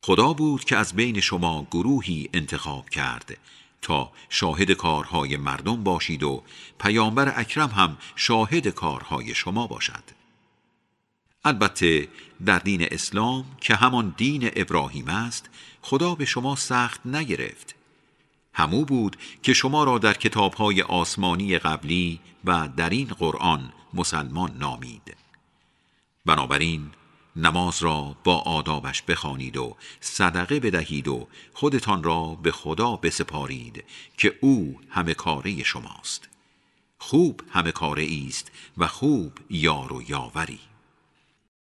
خدا بود که از بین شما گروهی انتخاب کرد تا شاهد کارهای مردم باشید و پیامبر اکرم هم شاهد کارهای شما باشد. البته در دین اسلام که همان دین ابراهیم است، خدا به شما سخت نگرفت. همو بود که شما را در کتابهای آسمانی قبلی و در این قرآن مسلمان نامید. بنابراین نماز را با آدابش بخوانید و صدقه بدهید و خودتان را به خدا بسپارید که او همه کاره شماست. خوب همه کاره است و خوب یار و یاوری.